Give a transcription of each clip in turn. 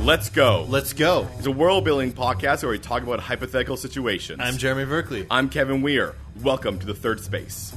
Let's go. Let's go. It's a world-building podcast where we talk about hypothetical situations. I'm Jeremy Berkeley. I'm Kevin Weir. Welcome to the Third Space.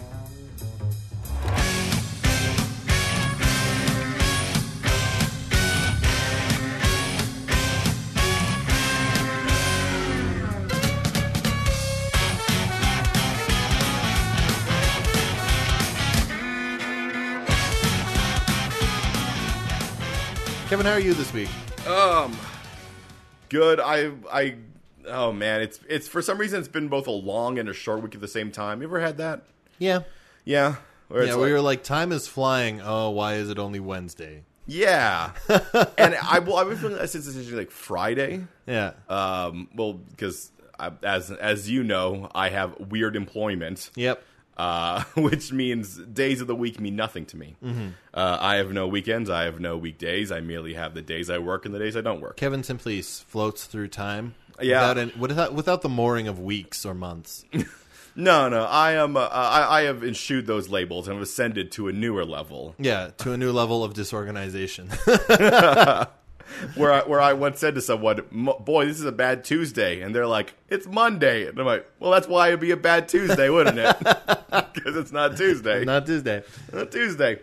Kevin, how are you this week? Good. Oh man, it's for some reason it's been both a long and a short week at the same time. You ever had that? Yeah. Yeah. Where it's We were like, time is flying. Oh, why is it only Wednesday? Yeah. And I've been feeling that since essentially like Friday. Yeah. Well, because as you know, I have weird employment. Yep. Which means days of the week mean nothing to me. Mm-hmm. I have no weekends. I have no weekdays. I merely have the days I work and the days I don't work. Kevin simply floats through time. Yeah. Without the mooring of weeks or months. No. I am. I have eschewed those labels and have ascended to a newer level. Yeah, to a new level of disorganization. Where I once said to someone, "Boy, this is a bad Tuesday," and they're like, "It's Monday," and I'm like, "Well, that's why it'd be a bad Tuesday, wouldn't it? Because it's not Tuesday. Not Tuesday. Not Tuesday."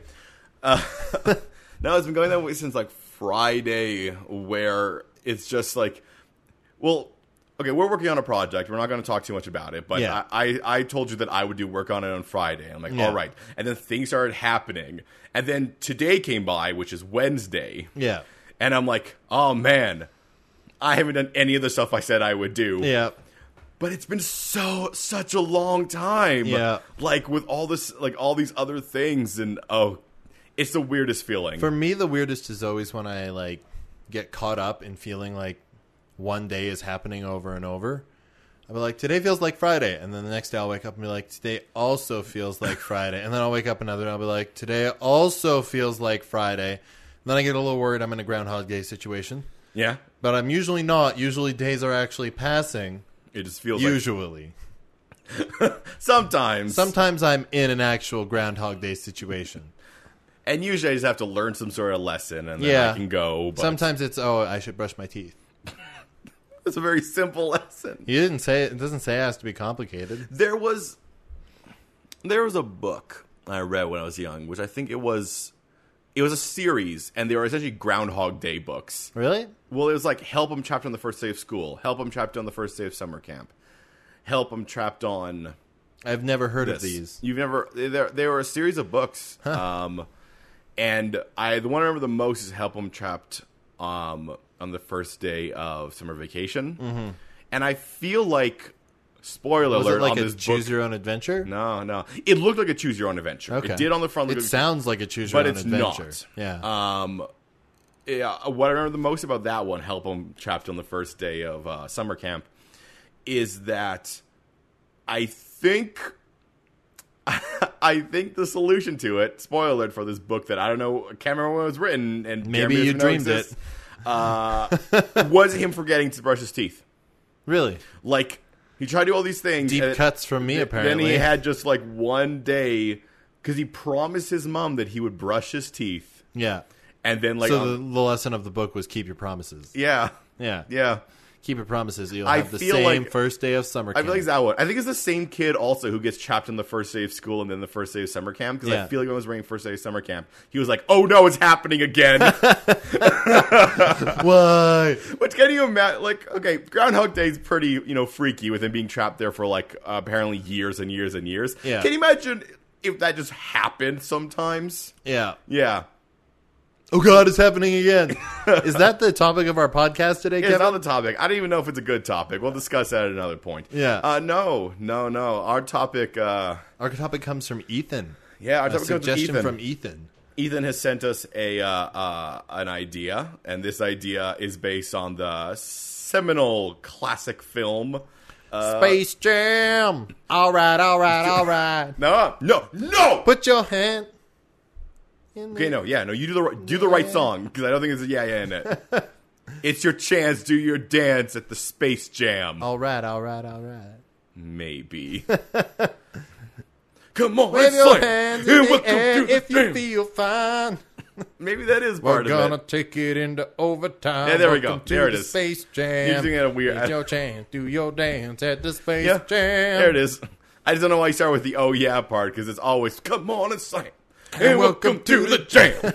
No, it's been going that way since like Friday, where it's just like, well, okay, we're working on a project. We're not going to talk too much about it, but Yeah. I told you that I would do work on it on Friday. I'm like, Yeah. all right, and then things started happening, and then today came by, which is Wednesday. Yeah. And I'm like, oh man, I haven't done any of the stuff I said I would do. Yeah. But it's been such a long time. Yeah. Like with all this, like all these other things, and it's the weirdest feeling. For me, the weirdest is always when I like get caught up in feeling like one day is happening over and over. I'll be like, today feels like Friday. And then the next day I'll wake up and be like, today also feels like Friday. And then I'll wake up another day and I'll be like, today also feels like Friday. Then I get a little worried I'm in a Groundhog Day situation. Yeah. But I'm usually not. Usually days are actually passing. It just feels Usually. Sometimes. Sometimes I'm in an actual Groundhog Day situation. And usually I just have to learn some sort of lesson and then I can go. But Sometimes it's, I should brush my teeth. it's a very simple lesson. You didn't say it doesn't say it has to be complicated. There was a book I read when I was young, which I think it was a series, and they were essentially Groundhog Day books. Really? Well, it was like Help 'em Trapped on the First Day of School, Help 'em Trapped on the First Day of Summer Camp, Help 'em Trapped on I've never heard of this. these. You've never? They were a series of books, and the one I remember the most is Help 'em Trapped on the first day of summer vacation, and I feel like. Spoiler Was alert it like on a this choose book. your own adventure? No. It looked like a choose your own adventure. Okay. It did on the front. It sounds like a choose your but own it's adventure. not. Yeah. Yeah, what I remember the most about that one, Help 'em Trapped on the First Day of Summer Camp, is that I think the solution to it, spoiler alert for this book that I don't know, I can't remember when it was written, and Maybe Jeremy you doesn't know dreamed exists, was him forgetting to brush his teeth. Really? Like, he tried to do all these things. Deep cuts from me, apparently. Then he had just like one day, because he promised his mom that he would brush his teeth. Yeah. And then like... So the lesson of the book was keep your promises. Yeah. Yeah. Keep your promises. You'll I have the feel same like- first day of summer I camp. feel like it's that one. I think it's the same kid also who gets trapped on the first day of school and then the first day of summer camp. Because Yeah. I feel like when I was reading first day of summer camp, he was like, "Oh no, it's happening again." Why? Which can you imagine? Like, okay, Groundhog Day is pretty, freaky with him being trapped there for like apparently years and years and years. Yeah. Can you imagine if that just happened sometimes? Yeah. Yeah. Oh, God, it's happening again. Is that the topic of our podcast today, It's Kevin? not the topic. I don't even know if it's a good topic. We'll discuss that at another point. Yeah. No. Our topic... Our topic comes from Ethan. yeah, our A topic comes from suggestion Ethan. from Ethan. Ethan has sent us an idea, and this idea is based on the seminal classic film... Space Jam. All right. No! Put your hand... Okay, no, you do the right song, because I don't think there's a yeah in it. It's your chance, do your dance at the Space Jam. All right. Maybe. Come on, Wave let's your sing. hands And in the welcome air to the if you jam. feel fine. Maybe that is We're part of gonna it. take it into overtime. Yeah, there we go. Welcome to There it the is. Space Jam. You're doing it at a weird- It's your chance. Do your dance at the Space Yeah, Jam. there it is. I just don't know why you start with the "oh yeah" part because it's always "come on and sing." And welcome to the jam.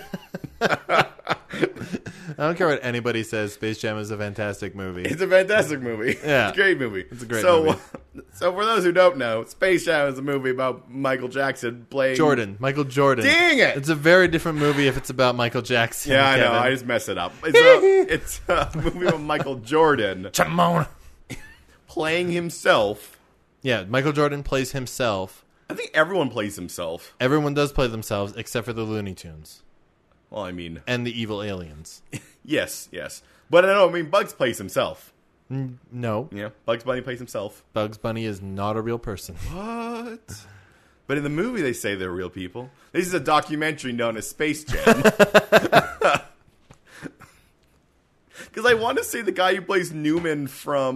I don't care what anybody says. Space Jam is a fantastic movie. It's a fantastic movie. Yeah. It's a great movie. It's a great so, movie. So for those who don't know, Space Jam is a movie about Michael Jackson playing Michael Jordan. Dang it! It's a very different movie if it's about Michael Jackson. Yeah, I know. Kevin. I just mess it up. It's a movie about Michael Jordan Come playing himself. Yeah, Michael Jordan plays himself. I think everyone plays himself. Everyone does play themselves except for the Looney Tunes Well, I mean, and the evil aliens. yes. But I mean, Bugs plays himself. No, Yeah, Bugs Bunny plays himself. Bugs Bunny is not a real person. What? But in the movie, they say they're real people. This is a documentary known as Space Jam. Because I want to say the guy who plays Newman from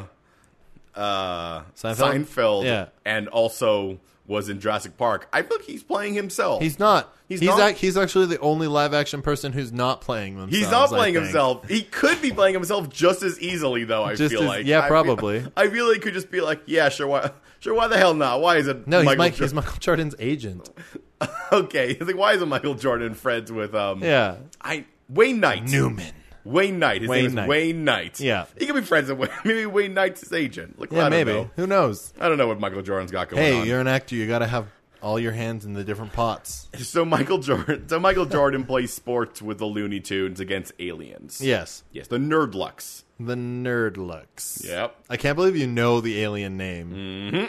Seinfeld Yeah. and also was in Jurassic Park. I feel like he's playing himself. He's not. He's He's not? he's actually the only live action person who's not playing themselves. He's not I playing think. himself. He could be playing himself just as easily, though. I Just feel as- like, yeah, I feel- probably. I really could just be like, yeah, sure. Why the hell not? Why is it? No, Michael he's Michael Jordan's agent. Okay, he's like, why isn't Michael Jordan friends with Yeah, Wayne Knight? Newman. Wayne Knight. His Wayne name is Knight. Wayne Knight. Yeah. he could be friends with maybe Wayne Knight's his agent. Like, Yeah, I don't maybe. know. Who knows? I don't know what Michael Jordan's got going Hey, on. you're an actor. You got to have all your hands in the different pots. So Michael Jordan plays sports with the Looney Tunes against aliens. Yes, Yes, the Nerdlucks. the Nerdlucks. Yep. I can't believe you know the alien name.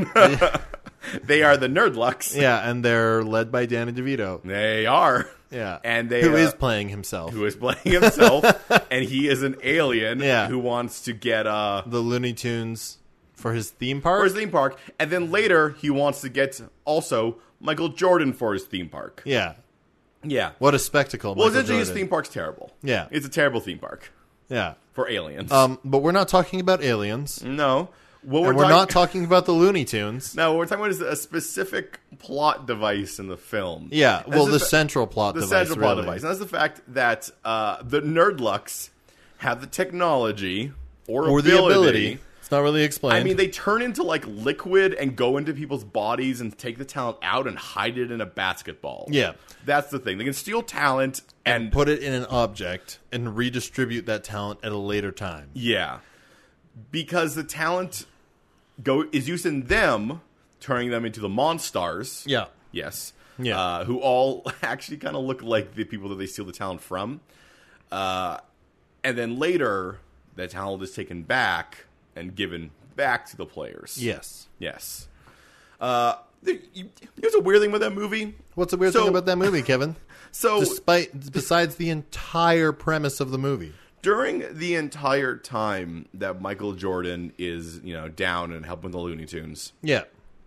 They are the Nerdlucks. Yeah, and they're led by Danny DeVito. They are. Yeah, And they who is playing himself? who is playing himself, and he is an alien Yeah. who wants to get The Looney Tunes for his theme for park. his theme park, and then later he wants to get also Michael Jordan for his theme park. Yeah, Yeah. what a spectacle! Well, Michael essentially, his Jordan. theme park's terrible. Yeah. It's a terrible theme park Yeah, for aliens. but we're not talking about aliens, No. What and we're not talking about the Looney Tunes. No, what we're talking about is a specific plot device in the film. Yeah, And well, this the is central plot the device. central plot really. device. And that's the fact that the Nerdlucks have the technology or the ability. It's not really explained. I mean, they turn into like liquid and go into people's bodies and take the talent out and hide it in a basketball. Yeah. That's the thing. They can steal talent and put it in an object and redistribute that talent at a later time. yeah, because the talent is used in them, turning them into the Monstars. Yeah. Yes. Yeah. Who all actually kind of look like the people that they steal the talent from. And then later, the talent is taken back and given back to the players. Yes. Yes. Here's a weird thing with that movie. What's the weird thing about that movie, Kevin? So Besides the entire premise of the movie. during the entire time that Michael Jordan is, down and helping the Looney Tunes, Yeah.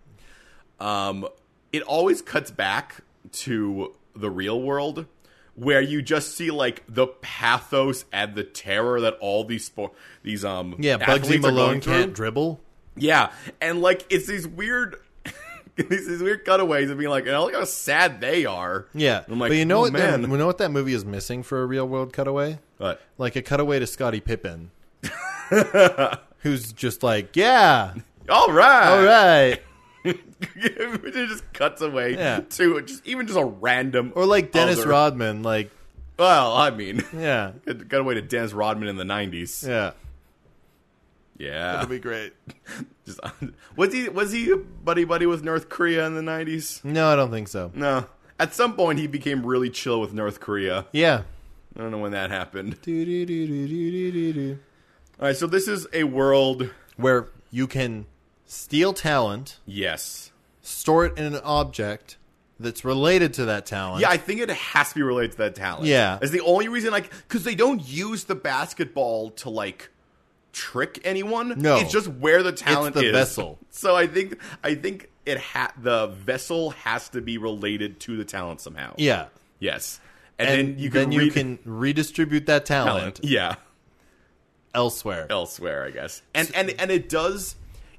it always cuts back to the real world where you just see like the pathos and the terror that all these Yeah, Bugsy athletes are Malone going through. can't dribble. Yeah, and like it's these weird these weird cutaways of being like, look how sad they are. Yeah. I'm like, but you know oh, what? man. You know what that movie is missing for a real world cutaway? But Like a cutaway to Scottie Pippen, who's just like, yeah, all right. It just cuts away Yeah. to just a random or like Dennis other- Rodman, like, Well, I mean, yeah, it got away to Dennis Rodman in the 90s. yeah, Yeah. that'd be great. Just, was he buddy with North Korea in the 90s? No, I don't think so. No. At some point, he became really chill with North Korea. Yeah. I don't know when that happened. Do-do-do-do-do-do-do. All right, so this is a world. Where you can steal talent, Yes. store it in an object that's related to that talent. Yeah, I think it has to be related to that talent. Yeah. It's the only reason, because they don't use the basketball to, trick anyone. No. It's just where the talent the is. vessel. So I think the vessel has to be related to the talent somehow. Yeah. Yes. And then you can redistribute that talent Yeah. elsewhere. Elsewhere, I guess. And it does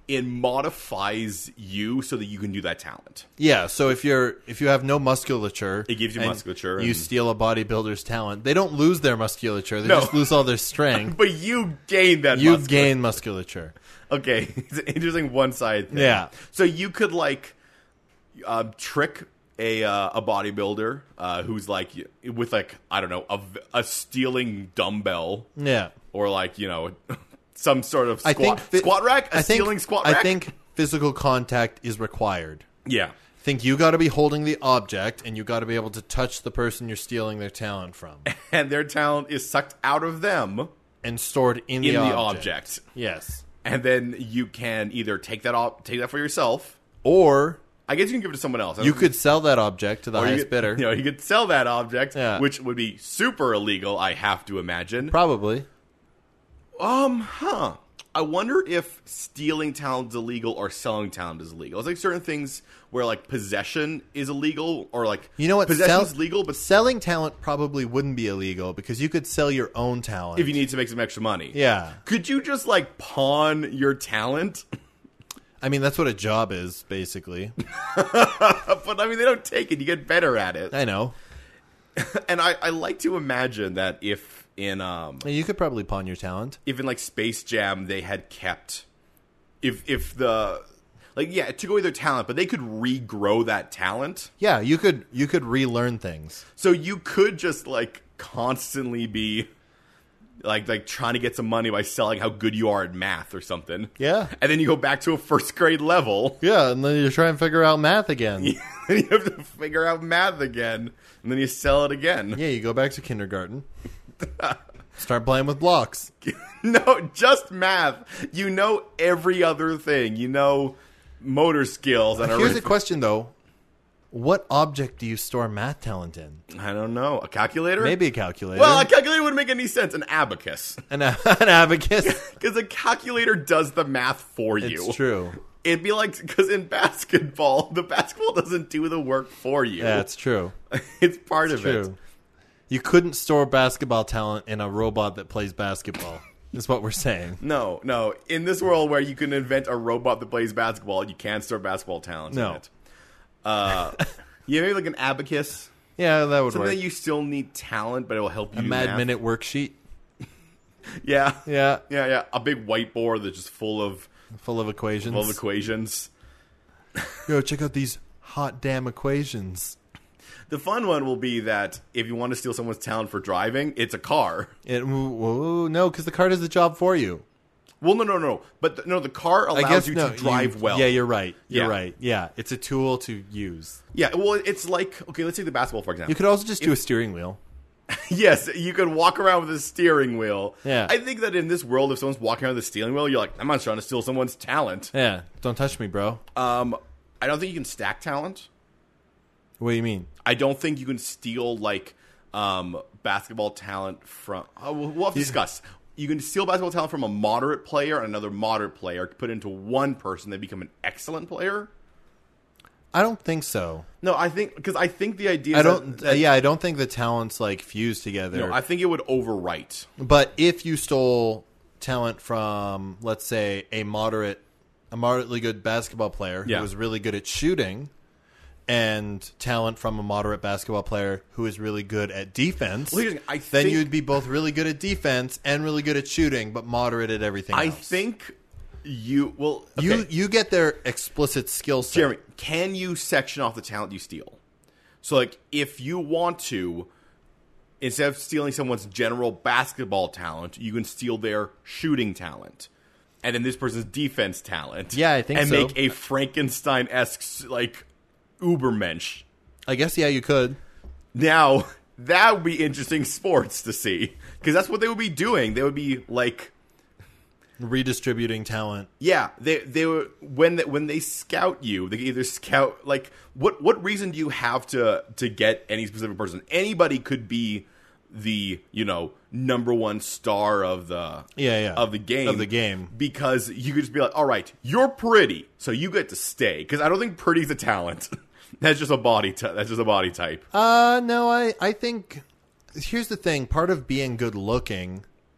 it modifies you so that you can do that talent. Yeah, so if you have no musculature, It gives you and musculature You and- steal a bodybuilder's talent. They don't lose their musculature; they No. just lose all their strength. But you gain that. You musculature. gain musculature. Okay, it's an interesting one-side thing. Yeah. So you could like trick a bodybuilder who's like with like I don't know a stealing dumbbell Yeah, or like some sort of I think squat rack, stealing squat rack. I think physical contact is required. Yeah. I think you got to be holding the object, and you got to be able to touch the person you're stealing their talent from, And their talent is sucked out of them and stored in in the the object. object. Yes, And then you can either take that for yourself. or I guess you can give it to someone else. you could sell that object to the Or you highest could- bidder. You could sell that object, Yeah. which would be super illegal, I have to imagine. Probably. I wonder if stealing talent is illegal or selling talent is illegal. It's like certain things where like possession is illegal or like You know what? possession is legal, but selling talent probably wouldn't be illegal because you could sell your own talent. if you need to make some extra money. Yeah. Could you just like pawn your talent? I mean, that's what a job is, basically. But I mean, they don't take it. You get better at it. I know. And I like to imagine that if in You could probably pawn your talent. if in like Space Jam they had kept if the like yeah, it took away their talent, but they could regrow that talent. Yeah, you could relearn things. So you could just like constantly be like trying to get some money by selling how good you are at math or something. Yeah. And then you go back to a first grade level. Yeah, and then you try and figure out math again. And you have to figure out math again. And then you sell it again. Yeah, you go back to kindergarten. Start playing with blocks. No, just math. You know every other thing. You know motor skills and Here's a everything. question, though. What object do you store math talent in? I don't know. A calculator? Maybe a calculator. Well, a calculator wouldn't make any sense. An abacus. an abacus. Because a calculator does the math for you. It's true. It'd be like, because in basketball, the basketball doesn't do the work for you. Yeah, it's true. It's part of it. True. You couldn't store basketball talent in a robot that plays basketball. Is what we're saying. No. In this world where you can invent a robot that plays basketball, you can't store basketball talent in No. it. Yeah, maybe like an abacus. Yeah, that would Something work. that you still need talent, but it will help you A do Mad math. Minute worksheet. Yeah. Yeah, Yeah. A big whiteboard that's just full of full of equations. equations. Yo, check out these hot damn equations. The fun one will be that if you want to steal someone's talent for driving, it's a car. No, because the car does the job for you. Well, no. But the car allows you to drive well. Yeah, you're right. You're Yeah. right. Yeah, it's a tool to use. Yeah, well, it's like, okay, let's take the basketball, for example. You could also just do a steering wheel. Yes, you could walk around with a steering wheel. Yeah. I think that in this world, if someone's walking around with a steering wheel, you're like, I'm not trying to steal someone's talent. Yeah, don't touch me, bro. I don't think you can stack talent. What do you mean? I don't think you can steal, like, basketball talent from... we'll have to discuss. You can steal basketball talent from a moderate player and another moderate player, put into one person, they become an excellent player. I don't think so. No, I think... Because I think the idea is I don't. that, I don't think the talents like fuse together. no, I think it would overwrite. But if you stole talent from, let's say, a moderately good basketball player who Yeah. was really good at shooting, and talent from a moderate basketball player who is really good at defense, Well, here's the thing, I then think- you'd be both really good at defense and really good at shooting, but moderate at everything I else. think you... Well, okay. You get their explicit skill set. Jeremy, can you section off the talent you steal? So, like, if you want to, instead of stealing someone's general basketball talent, you can steal their shooting talent. And then this person's defense talent. Yeah, I think and so. make a Frankenstein-esque, like, Ubermensch. I guess, yeah, you could. Now, that would be interesting sports to see. Because that's what they would be doing. They would be, like... Redistributing talent. Yeah, they were when they scout you, they either scout like what reason do you have to get any specific person? Anybody could be the number one star of the of the game because you could just be like, all right, you're pretty, so you get to stay because I don't think pretty's a talent. That's just a body. That's just a body type. No, I think here's the thing. Part of being good looking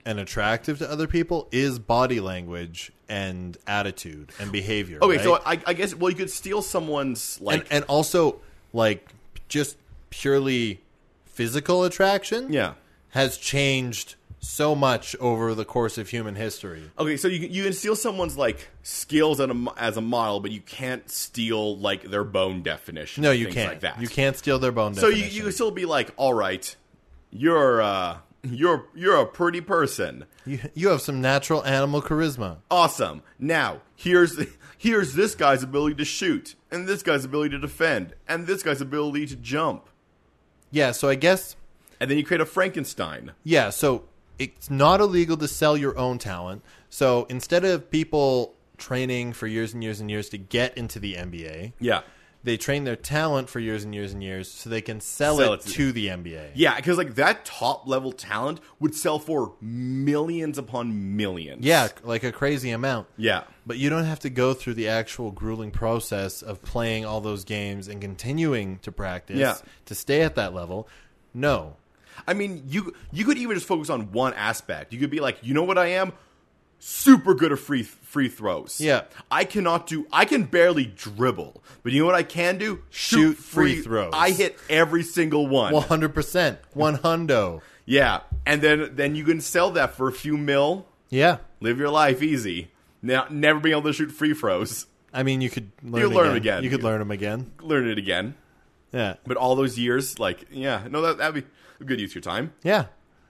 and attractive to other people is body language and attitude and behavior. Okay, right? so I guess you could steal someone's and also like just purely physical attraction. yeah. Has changed so much over the course of human history. Okay, so you can steal someone's like skills as a model, but you can't steal like their bone definition. No, you things can't. Like that. You can't steal their bone So definition. you can still be like, all right, you're a pretty person. You have some natural animal charisma. Awesome. Now here's this guy's ability to shoot, and this guy's ability to defend, and this guy's ability to jump, Yeah, so I guess and then you create a Frankenstein. yeah, so it's not illegal to sell your own talent. So instead of people training for years and years and years to get into the NBA, Yeah. they train their talent for years and years and years so they can sell Sell it it to the NBA. Yeah, because like that top level talent would sell for millions upon millions. Yeah, like a crazy amount. Yeah. But you don't have to go through the actual grueling process of playing all those games and continuing to practice Yeah. to stay at that level. No. I mean, you could even just focus on one aspect. You could be like, you know what I am? Super good at free throws. Yeah. I can barely dribble. But you know what I can do? Shoot free throws. I hit every single one. 100%. 100. Yeah. And then you can sell that for a few mil. Yeah. Live your life easy. Now, never being able to shoot free throws. I mean, you could learn You learn again. You could learn them again. Learn it again. Yeah. But all those years, like, yeah. No, that'd be a good use of your time. Yeah.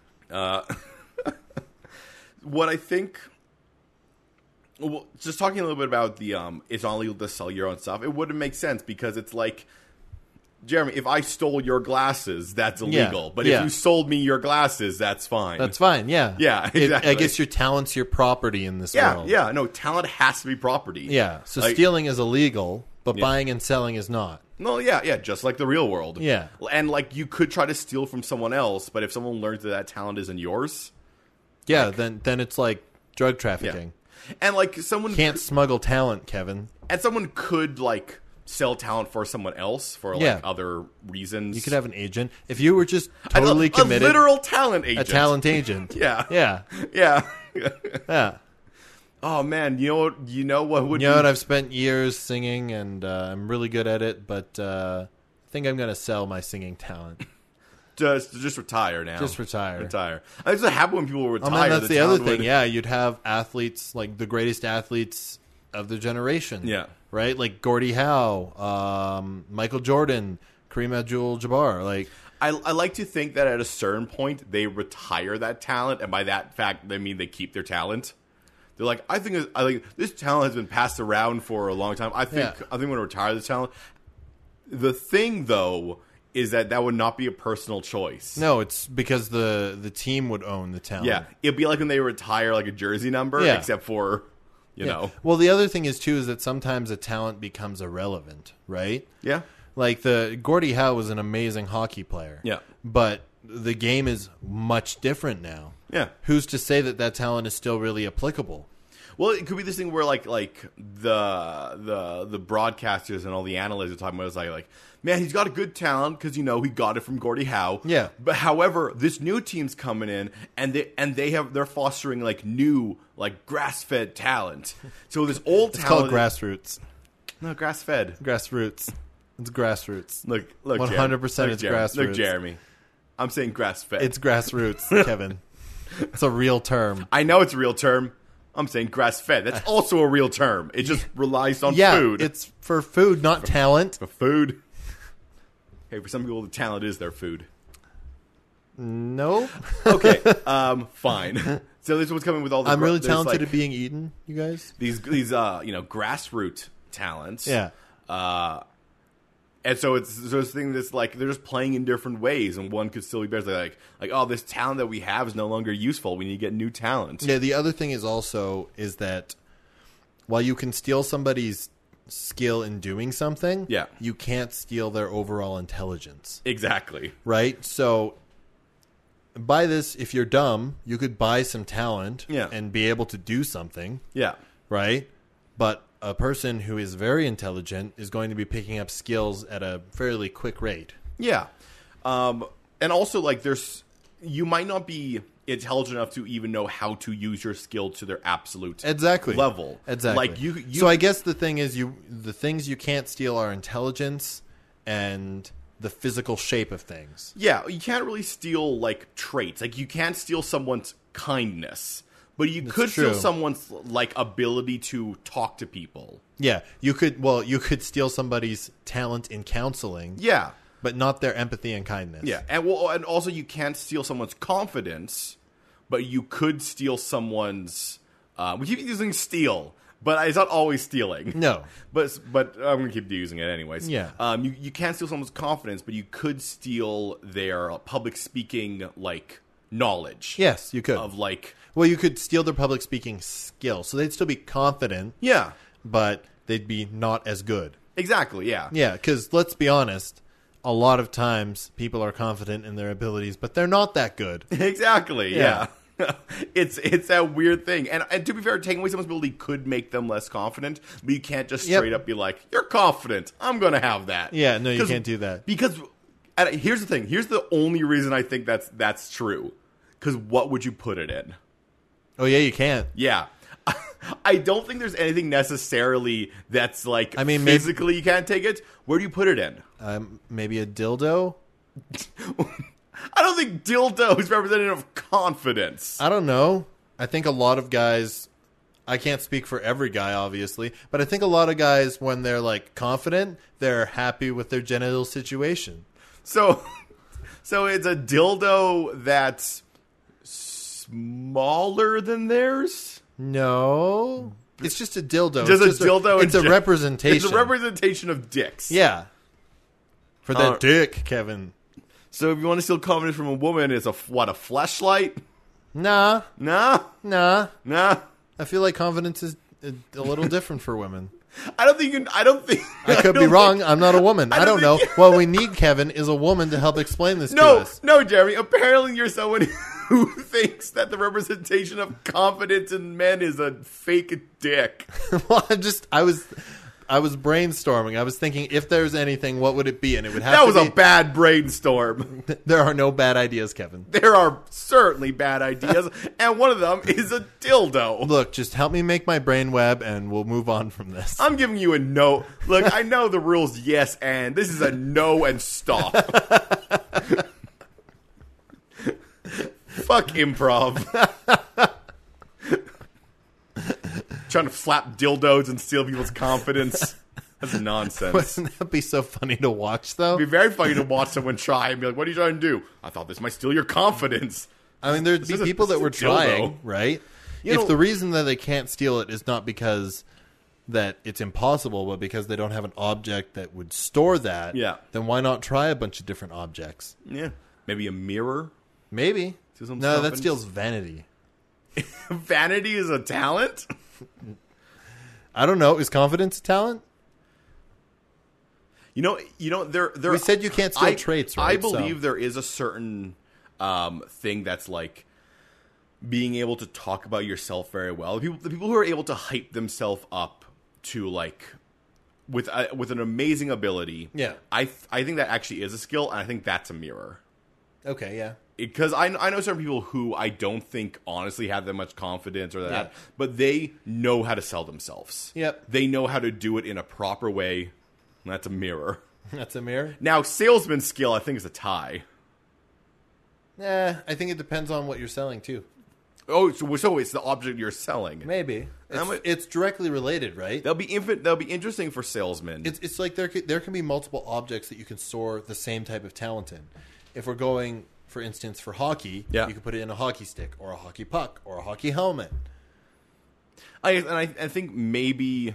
What I think... Well, just talking a little bit about the it's not legal to sell your own stuff. It wouldn't make sense because it's like, Jeremy, if I stole your glasses, that's illegal. Yeah, But yeah. if you sold me your glasses, that's fine. That's fine. Yeah. Yeah, I exactly. guess your talent's your property in this yeah, world. yeah. No, talent has to be property. Yeah. So Like- stealing is illegal, but buying and selling is not. No, yeah, just like the real world. Yeah. And like you could try to steal from someone else, but if someone learns that talent isn't yours, Yeah. Then it's like drug trafficking. and like someone Can't smuggle talent, Kevin. and someone could like sell talent for someone else for like Yeah. other reasons. You could have an agent if you were just totally a committed. literal talent A agent. talent agent. Yeah. Yeah. Yeah. Yeah. Oh man, you know what would You know be- what? I've spent years singing, and I'm really good at it. But I think I'm going to sell my singing talent. just retire now. Just retire. Retire. I just happy when people retire. Oh man, that's the other talent thing. would- Yeah, you'd have athletes like the greatest athletes of the generation. Yeah. right. Like Gordie Howe, Michael Jordan, Kareem Abdul-Jabbar. Like, I like to think that at a certain point they retire that talent, and by that fact they mean they keep their talent. They're like, I think this talent has been passed around for a long time. I think I'm going to retire this talent. The thing though is that would not be a personal choice. no, it's because the team would own the talent. Yeah, it'd be like when they retire like a jersey number, Yeah. except for you know. Well, the other thing is too is that sometimes a talent becomes irrelevant, right? Yeah. Like the Gordie Howe was an amazing hockey player. Yeah. But the game is much different now. Yeah. Who's to say that talent is still really applicable? Well, it could be this thing where like the broadcasters and all the analysts are talking about is like, man, he's got a good talent because he got it from Gordie Howe. Yeah. But however, this new team's coming in and they're fostering like new like grass fed talent. So this old It's talent called grassroots. no grass fed. Grassroots. It's grassroots. Look, 100% Jeremy. it's Look, grassroots. Look, Jeremy, I'm saying grass fed. It's grassroots, Kevin. It's a real term. I know it's a real term. I'm saying grass fed. That's also a real term. It just relies on Yeah, food. it's for food, not talent. For food. Hey, for some people, the talent is their food. No. Okay, fine. So this is what's coming with all the. I'm really there's, talented like, at being eaten, you guys. these grassroots talents. Yeah. And so it's this thing that's like they're just playing in different ways, and one could still be better. Like oh, this talent that we have is no longer useful. We need to get new talent. Yeah, the other thing is that while you can steal somebody's skill in doing something, Yeah. you can't steal their overall intelligence, Exactly. right? So by this, if you're dumb, you could buy some talent Yeah. and be able to do something, Yeah. right? But a person who is very intelligent is going to be picking up skills at a fairly quick rate. Yeah. And also, like, you might not be intelligent enough to even know how to use your skill to their absolute exactly level. Exactly. Like you So I guess the thing is, the things you can't steal are intelligence and the physical shape of things. Yeah, you can't really steal like traits. Like you can't steal someone's kindness, but you could steal true. someone's like ability to talk to people. Yeah, you could steal somebody's talent in counseling, Yeah. but not their empathy and kindness. Yeah, and also you can't steal someone's confidence, but you could steal someone's. We keep using steal, but it's not always stealing. No. but I'm gonna keep using it anyways. Yeah. You can't steal someone's confidence, but you could steal their public speaking like knowledge. Yes, you could. Of like. Well, you could steal their public speaking skill, so they'd still be confident, Yeah. but they'd be not as good. Exactly. Yeah. Yeah, because let's be honest, a lot of times people are confident in their abilities, but they're not that good. Exactly. Yeah. Yeah. It's that weird thing, and to be fair, taking away someone's ability could make them less confident, but you can't just straight up be like, "You're confident. I'm gonna have that." Yeah, no, you can't do that. Because here's the thing. Here's the only reason I think that's true. Because what would you put it in? Oh, yeah, you can't. Yeah. I don't think there's anything necessarily that's like, I mean, physically you can't take it. Where do you put it in? Maybe a dildo? I don't think dildo is representative of confidence. I don't know. I think a lot of guys, I can't speak for every guy, obviously, but I think a lot of guys, when they're like confident, they're happy with their genital situation. So it's a dildo that's smaller than theirs? No. It's just a dildo. Just it's a dildo. It's a representation. It's a representation of dicks. Yeah. For that dick, Kevin. So if you want to steal confidence from a woman, it's a fleshlight? Nah. Nah. I feel like confidence is a little different for women. I don't think. I could be wrong. I'm not a woman. I don't know. What we need, Kevin, is a woman to help explain this to us. No, Jeremy. Apparently, you're someone who thinks that the representation of confidence in men is a fake dick. Well, I was brainstorming. I was thinking, if there's anything, what would it be? And it would have That to was be... a bad brainstorm. There are no bad ideas, Kevin. There are certainly bad ideas, and one of them is a dildo. Look, just help me make my brain web, and we'll move on from this. I'm giving you a no. Look, I know the rules, yes, and this is a no and stop. Fuck improv. Trying to flap dildos and steal people's confidence. That's nonsense. Wouldn't that be so funny to watch, though? It'd be very funny to watch someone try and be like, what are you trying to do? I thought this might steal your confidence. I mean, there'd be people that were trying, dildo. right? You If know- the reason that they can't steal it is not because that it's impossible, but because they don't have an object that would store that, Yeah. then why not try a bunch of different objects? Yeah. Maybe a mirror. Maybe. Steal some No, that confidence. steals vanity. Vanity is a talent? I don't know. Is confidence a talent? You know, there. We said you can't steal traits, right? I believe there is a certain thing that's like being able to talk about yourself very well. The people who are able to hype themselves up to like with an amazing ability. Yeah. I think that actually is a skill, and I think that's a mirror. Okay, yeah. Because I know certain people who I don't think honestly have that much confidence or that, Yeah. but they know how to sell themselves. Yep. They know how to do it in a proper way. And that's a mirror. That's a mirror? Now, salesman skill, I think, is a tie. I think it depends on what you're selling, too. Oh, so it's the object you're selling. Maybe. It's directly related, right? That'll be interesting for salesmen. It's like there can be multiple objects that you can store the same type of talent in. If we're going, for instance, for hockey, Yeah. you can put it in a hockey stick or a hockey puck or a hockey helmet. I think maybe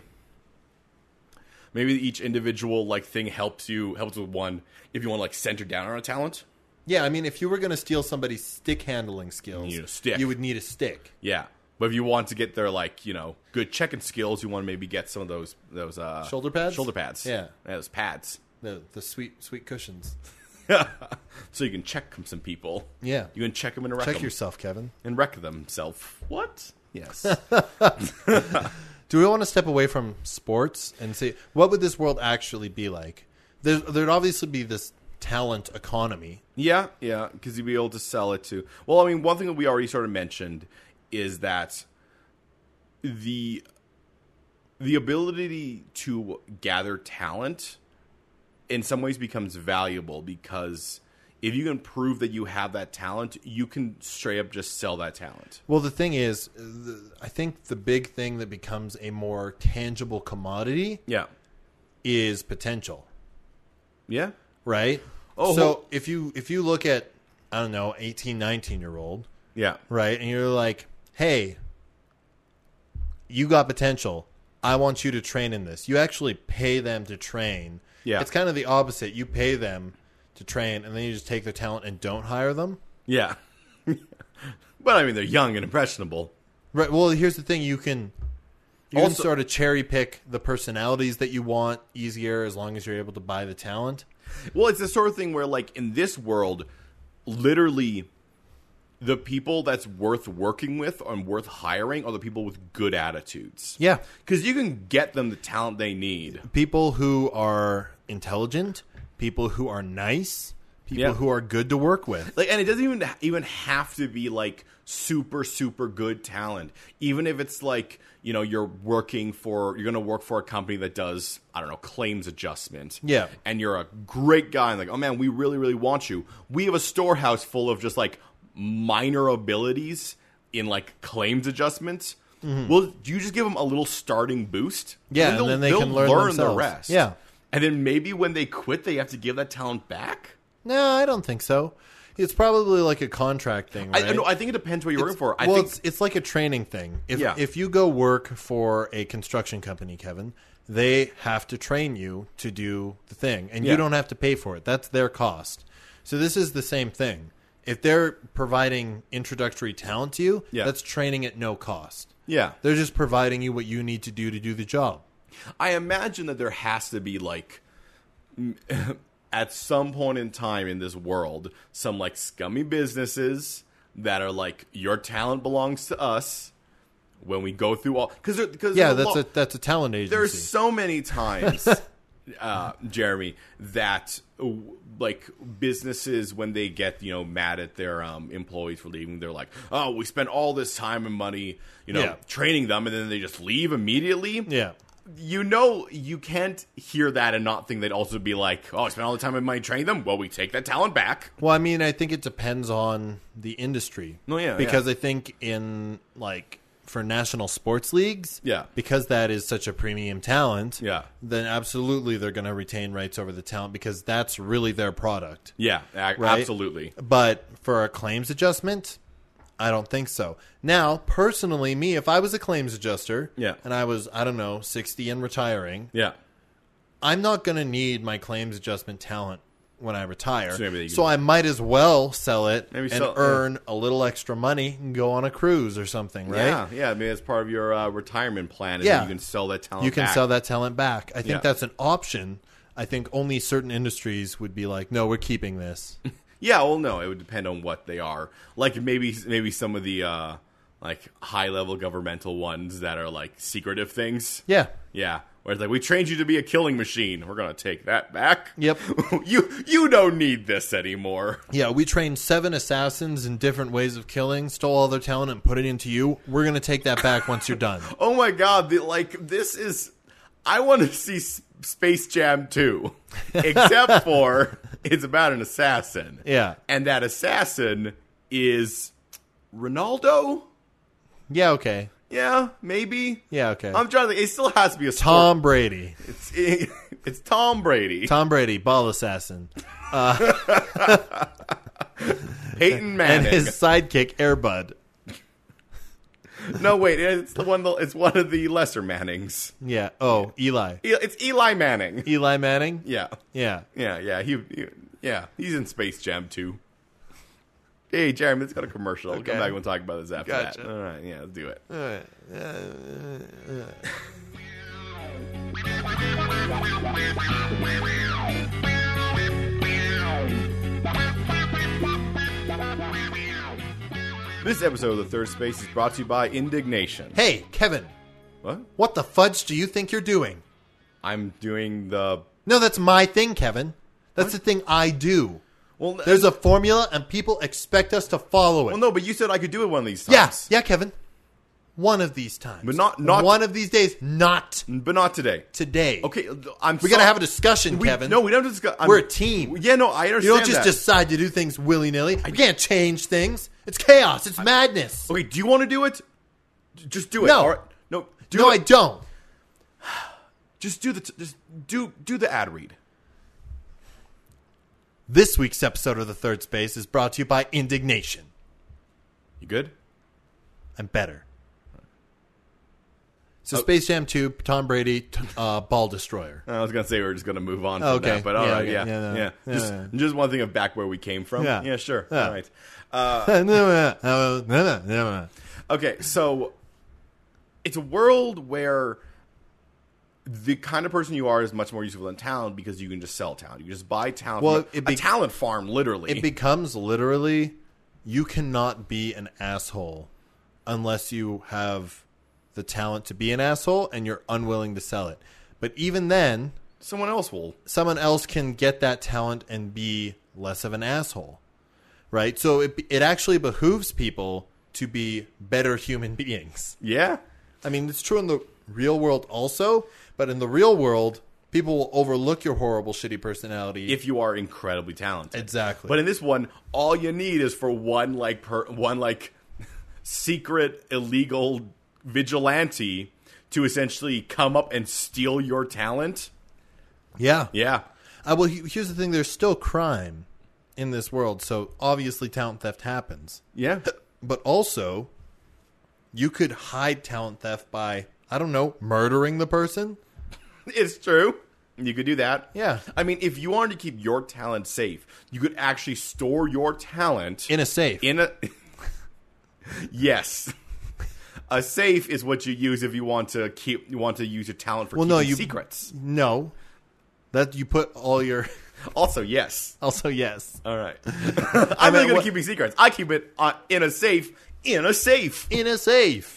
each individual like thing helps with one if you want to like center down on a talent. Yeah, I mean, if you were going to steal somebody's stick handling skills, You need a stick. you would need a stick. Yeah. But if you want to get their like, good checking skills, you want to maybe get some of those Shoulder pads? Shoulder pads. Yeah. Those pads. The sweet cushions. So you can check some people. Yeah. You can check them and wreck Check them. yourself, Kevin. And wreck themselves. What? Yes. Do we want to step away from sports and say, what would this world actually be like? There'd obviously be this talent economy. Yeah, because you'd be able to sell it to. Well, I mean, one thing that we already sort of mentioned is that the ability to gather talent in some ways becomes valuable, because if you can prove that you have that talent, you can straight up just sell that talent. Well, the thing is, I think the big thing that becomes a more tangible commodity Yeah. is potential, Yeah. right? Oh, so if you look at, I don't know, 18, 19-year-old, Yeah. right, and you're like, hey, you got potential. I want you to train in this. You actually pay them to train. Yeah. It's kind of the opposite. You pay them to train, and then you just take their talent and don't hire them. Yeah. But I mean, they're young and impressionable. Right. Well, here's the thing. You can Also- sort of cherry pick the personalities that you want easier as long as you're able to buy the talent. Well, it's the sort of thing where, like, in this world, literally, the people that's worth working with and worth hiring are the people with good attitudes. Yeah. Because you can get them the talent they need. People who are intelligent, people who are nice, people Yeah. who are good to work with. Like, and it doesn't even have to be like super good talent. Even if it's like, you know, you're going to work for a company that does, I don't know, claims adjustment. Yeah. And you're a great guy and like, oh man, we really want you. We have a storehouse full of just like minor abilities in like claims adjustments. Well, you just give them a little starting boost. Yeah, and then they can learn the themselves. rest. Yeah. And then maybe when they quit, they have to give that talent back. No, I don't think so. It's probably like a contract thing, right? I think it depends what you're working for. I well, think it's like a training thing. Yeah. If you go work for a construction company, Kevin, they have to train you to do the thing, and Yeah. you don't have to pay for it. That's their cost. So this is the same thing. If they're providing introductory talent to you, Yeah. that's training at no cost. yeah. They're just providing you what you need to do the job. I imagine that there has to be like at some point in time in this world, some like scummy businesses that are like, your talent belongs to us. When we go through all, because Yeah, that's a talent agency. There's so many times, Jeremy, that like businesses, when they get, you know, mad at their employees for leaving, they're like, oh, we spent all this time and money, you know, Yeah. training them, and then they just leave immediately. Yeah. You know, you can't hear that and not think they'd also be like, oh, I spent all the time and money training them. Well, we take that talent back. Well, I mean, I think it depends on the industry. Oh, yeah, Because yeah. I think in, like, for national sports leagues, Yeah. because that is such a premium talent, Yeah. then absolutely they're going to retain rights over the talent because that's really their product. Yeah, Right? absolutely. But for a claims adjustment, I don't think so. Now, personally, me, if I was a claims adjuster Yeah. and I was, I don't know, 60 and retiring, Yeah. I'm not going to need my claims adjustment talent when I retire. So maybe you So can- I might as well sell it Maybe and sell- earn a little extra money and go on a cruise or something, right? Yeah, yeah. I mean, it's part of your retirement plan. Is Yeah. that you can sell that talent. You can back. sell that talent back. I think Yeah. that's an option. I think only certain industries would be like, no, we're keeping this. Yeah, well, no, it would depend on what they are. Like maybe some of the like high level governmental ones that are like secretive things. Yeah. Yeah, where it's like, we trained you to be a killing machine. We're gonna take that back. Yep. you don't need this anymore. Yeah, we trained 7 assassins in different ways of killing, stole all their talent, and put it into you. We're going to take that back once you're done. Oh my god! This is. I want to see Space Jam 2, except for it's about an assassin. Yeah. And that assassin is Ronaldo? Yeah, okay. Yeah, maybe. Yeah, okay. I'm trying to think. It still has to be a sport. Tom Brady. It's Tom Brady. Tom Brady, ball assassin. Peyton And Manning. his sidekick, Airbud. No, wait. It's one of the lesser Mannings. Yeah. Oh, Eli. It's Eli Manning. Eli Manning? Yeah. Yeah. Yeah. He's in Space Jam 2. Hey, Jeremy, let's go to commercial. We'll come Okay. back and talk about this after Gotcha. that. All right, yeah, let's do it. All right. This episode of The Third Space is brought to you by Indignation. Hey, Kevin, What? what the fudge do you think you're doing? I'm doing the... No, that's my thing, Kevin. That's the thing I do. Well, There's a formula, and people expect us to follow it. well, no, but you said I could do it one of these times. Yeah, Kevin. One of these times. But not one of these days. Not but not today. today. Okay, We got to have a discussion, Kevin. No, we don't discuss. We're a team. Yeah, no, I understand. You don't just that. decide to do things willy-nilly. We can't change things. It's chaos. It's madness. Okay, do you want to do it? Just do it. No. All right. No, No, I don't. Just do the ad read. This week's episode of The Third Space is brought to you by Indignation. You good? I'm better. So Space Jam 2, Tom Brady, ball destroyer. I was gonna say we were just gonna move on from Okay. that, but all right, okay. yeah. Yeah. Just one thing of back where we came from. Yeah. Sure. Yeah. All right. Okay, so it's a world where the kind of person you are is much more useful than talent because you can just sell talent. You can just buy talent. Well, from a talent farm, literally. It becomes literally, you cannot be an asshole unless you have the talent to be an asshole and you're unwilling to sell it. But even then, Someone else will. someone else can get that talent and be less of an asshole, right? So it actually behooves people to be better human beings. Yeah. I mean, it's true in the real world also, but in the real world, people will overlook your horrible, shitty personality. If you are incredibly talented. Exactly. But in this one, all you need is for one secret illegal vigilante to essentially come up and steal your talent. Yeah. Yeah. Well, here's the thing. There's still crime in this world, so obviously talent theft happens. Yeah. But also, you could hide talent theft by, I don't know, murdering the person. It's true. You could do that. Yeah. I mean, if you wanted to keep your talent safe, you could actually store your talent In a safe. in a... Yes. A safe is what you use if you want to use your talent for keeping secrets. No. That you put all your... Also, yes. Also, yes. All right. I'm really good at keeping secrets. I keep it in a safe. In a safe. In a safe.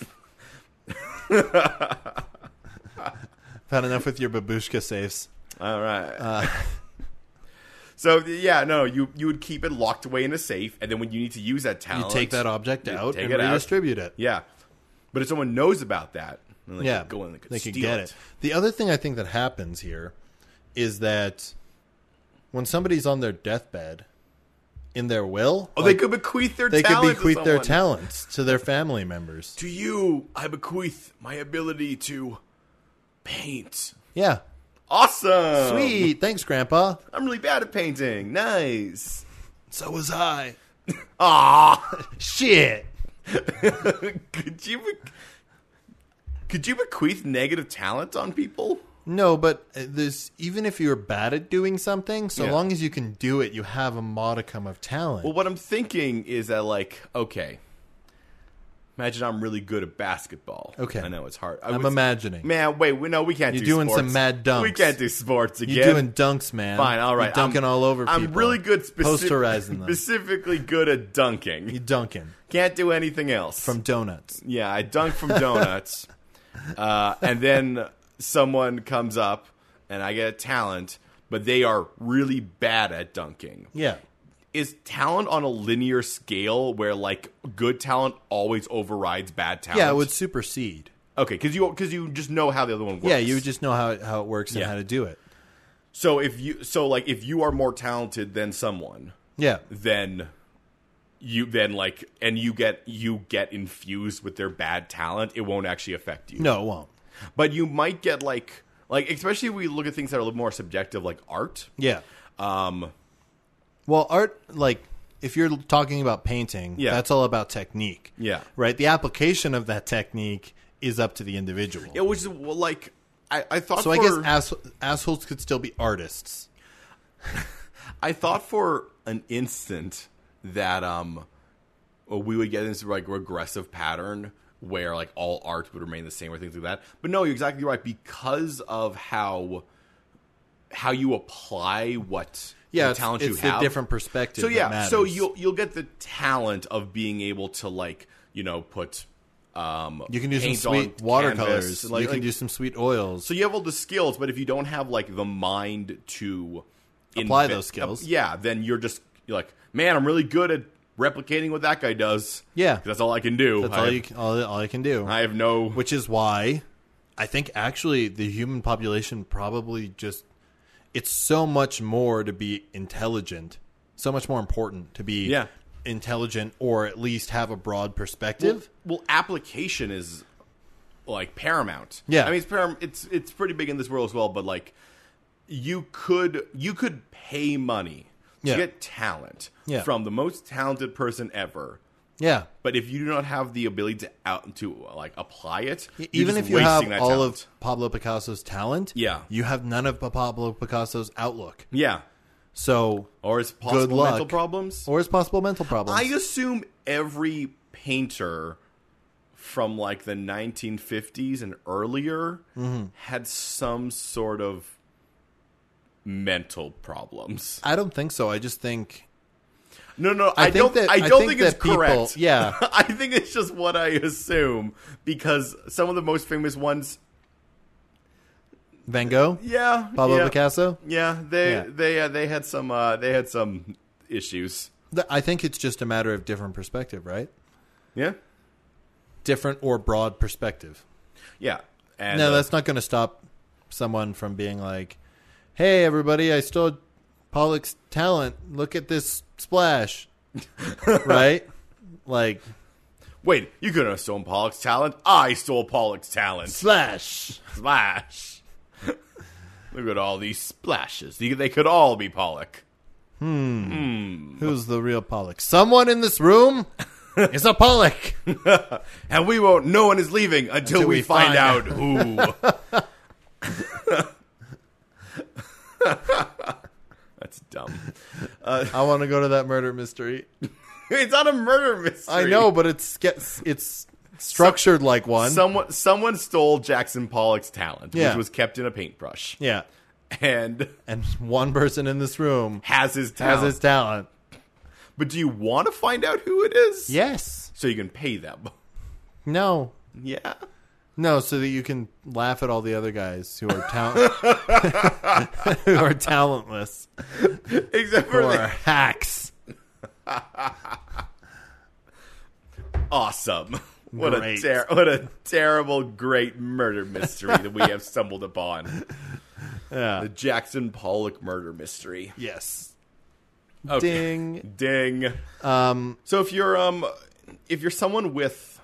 Had enough with your babushka safes. All right. So yeah, no, you would keep it locked away in a safe, and then when you need to use that talent, You take that object out take and it out. redistribute it. Yeah, but if someone knows about that, then they Yeah, could go in and they steal could get it. The other thing I think that happens here is that when somebody's on their deathbed, in their will, Oh, they could bequeath their they could talent. bequeath to their someone. talents to their family members. To you, I bequeath my ability to paint. Yeah. Awesome. Sweet. Thanks, Grandpa. I'm really bad at painting. Nice. So was I. Ah. Shit. Could you bequeath negative talent on people? No, but there's even if you're bad at doing something, so Yeah. long as you can do it, you have a modicum of talent. Well, what I'm thinking is that, like, okay, imagine I'm really good at basketball. Okay. I know it's hard. I'm imagining. Man, wait, we can't You're do doing sports. some mad dunks. We can't do sports again. You're doing dunks, man. Fine, all right. You're dunking all over people. I'm really good posterizing them. Specifically good at dunking. You're dunking Can't do anything else. from donuts. Yeah, I dunk from donuts. And then someone comes up and I get a talent, but they are really bad at dunking. Yeah. Is talent on a linear scale where, like, good talent always overrides bad talent? Yeah, it would supersede. Okay, because you just know how the other one works. Yeah, you would just know how it works and Yeah. how to do it. So if you are more talented than someone, Yeah. then you get infused with their bad talent, it won't actually affect you. No, it won't. But you might get like especially if we look at things that are a little more subjective, like art. Yeah. Well, art, like, if you're talking about painting, Yeah. that's all about technique. Yeah. Right? The application of that technique is up to the individual. Yeah, which is like I thought. So I guess assholes could still be artists. I thought for an instant that we would get into this like regressive pattern where like all art would remain the same or things like that. But no, you're exactly right, because of how you apply what Yeah, talent it's you have. a different perspective. So that yeah, matters. so you'll get the talent of being able to like put you can do some paint sweet on watercolors. canvas, You can do some sweet oils. So you have all the skills, but if you don't have like the mind to apply those skills. Then you're like, man, I'm really good at replicating what that guy does. Yeah. That's all I can do. That's all you can do. I have no... Which is why I think actually the human population probably just... It's so much more to be intelligent. So much more important to be intelligent or at least have a broad perspective. Well, application is like paramount. Yeah. I mean, it's pretty big in this world as well, but like you could pay money to get talent from the most talented person ever. Yeah. But if you do not have the ability to apply it, even if you have all of Pablo Picasso's talent, you have none of Pablo Picasso's outlook. Yeah. So, or his possible mental problems. I assume every painter from like the 1950s and earlier had some sort of mental problems. I don't think so. I just think... No, I don't think it's correct. Yeah. I think it's just what I assume, because some of the most famous ones... Van Gogh? Yeah. Pablo Picasso? Yeah, they had some issues. I think it's just a matter of different perspective, right? Yeah. Different or broad perspective. Yeah. And, no, that's not going to stop someone from being like, hey, everybody, I stole Pollock's talent. Look at this splash. Right? Like... Wait, you couldn't have stolen Pollock's talent? I stole Pollock's talent. Splash. Look at all these splashes. They could all be Pollock. Who's the real Pollock? Someone in this room is a Pollock. And we won't. No one is leaving until we find out who. That's dumb. I want to go to that murder mystery. It's not a murder mystery. I know, but it's structured like one. Someone stole Jackson Pollock's talent, which was kept in a paintbrush. Yeah. And one person in this room has his talent. But do you want to find out who it is? Yes. So you can pay them. No. Yeah. No, so that you can laugh at all the other guys who are who are talentless. Except for who are hacks. Awesome. What a terrible, great murder mystery that we have stumbled upon. Yeah. The Jackson Pollock murder mystery. Yes. Okay. Ding. So if you're someone with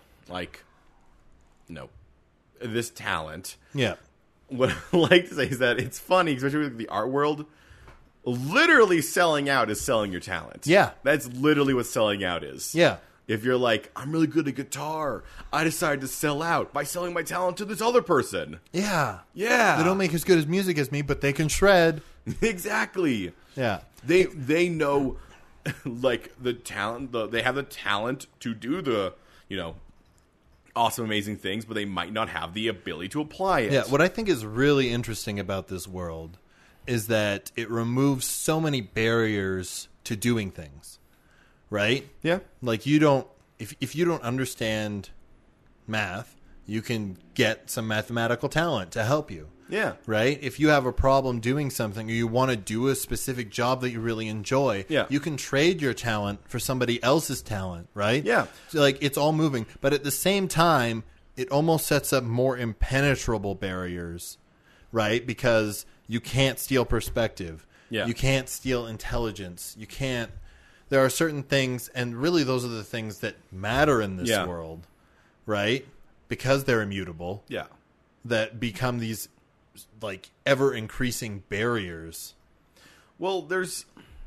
this talent, what I like to say is that it's funny, especially with the art world. Literally selling out is selling your talent. Yeah. That's literally what selling out is. Yeah. If you're like, I'm really good at guitar, I decided to sell out by selling my talent to this other person. Yeah. Yeah. They don't make as good as music as me, but they can shred. Exactly. Yeah. They know the talent, they have the talent to do the, awesome, amazing things, but they might not have the ability to apply it. Yeah. What I think is really interesting about this world is that it removes so many barriers to doing things, right? Yeah. Like you don't, if you don't understand math, you can get some mathematical talent to help you. Yeah. Right? If you have a problem doing something or you want to do a specific job that you really enjoy, you can trade your talent for somebody else's talent, right? Yeah. So it's all moving. But at the same time, it almost sets up more impenetrable barriers, right? Because you can't steal perspective. Yeah. You can't steal intelligence. You can't... There are certain things, and really those are the things that matter in this world, right? Because they're immutable. Yeah. That become these, ever-increasing barriers. Well, there's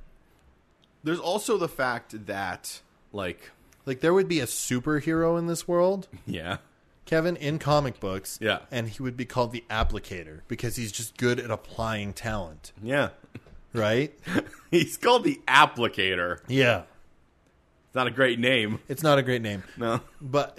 also the fact that, there would be a superhero in this world. Yeah. Kevin, in comic books. Yeah. And he would be called the Applicator because he's just good at applying talent. Yeah. Right? He's called the Applicator. Yeah. It's not a great name. It's not a great name. No. But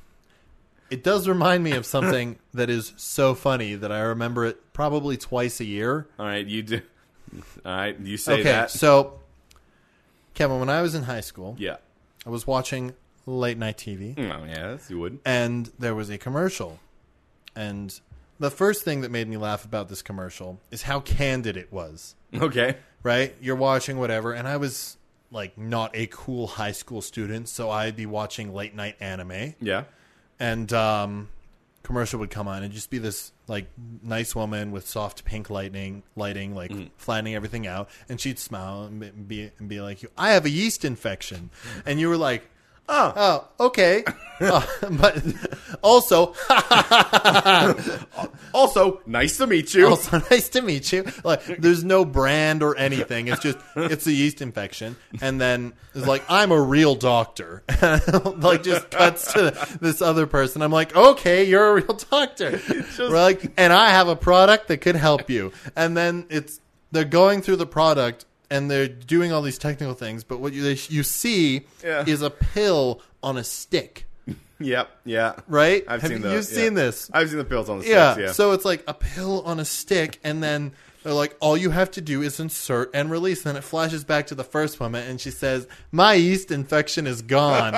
it does remind me of something that is so funny that I remember it probably twice a year. All right, you do. All right, you say that. Okay, so, Kevin, when I was in high school, I was watching late night TV. Oh, yes, you would. And there was a commercial. And the first thing that made me laugh about this commercial is how candid it was. Okay. Right? You're watching whatever, and I was like not a cool high school student, so I'd be watching late night anime. Yeah. And commercial would come on and just be this like nice woman with soft pink lighting like flattening everything out, and she'd smile and be like, I have a yeast infection, and you were like, oh okay. But also also nice to meet you. Also nice to meet you. Like, there's no brand or anything. It's just, it's a yeast infection. And then it's like, I'm a real doctor. Like, just cuts to this other person. I'm like, okay, you're a real doctor. We're like, and I have a product that could help you. And then they're going through the product and they're doing all these technical things. But what you see is a pill on a stick. Yep. Yeah. Right? I've seen those. You've seen this. I've seen the pills on the sticks. Yeah. So it's like a pill on a stick, and then they're like, all you have to do is insert and release. And then it flashes back to the first woman, and she says, my yeast infection is gone.